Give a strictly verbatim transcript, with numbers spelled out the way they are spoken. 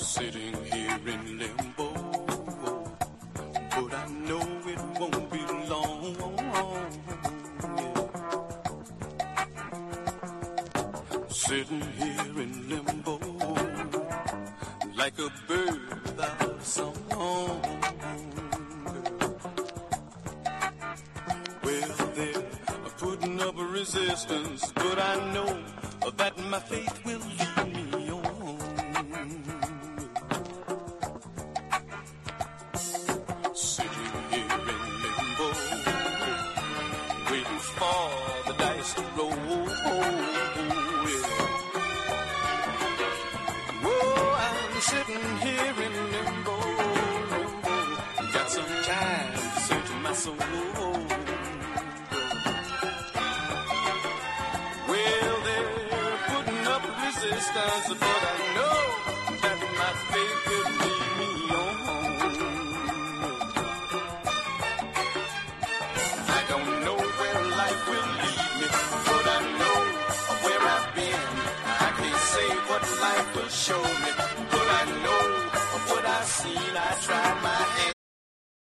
sitting here in limbo, but I know it won't be long. Yeah. Sitting here in limbo, like a bird without song. Well, they're putting up a resistance, but I know that my faith will lead me on. Sitting here in limbo, waiting for the dice to roll. Whoa, I'm sitting here in limbo, limbo. Got some time to search my soul. Well, they're putting up resistance, but I know that my faith will lead me on. I don't know where life will lead me, but I know where I've been. I can't say what life will show.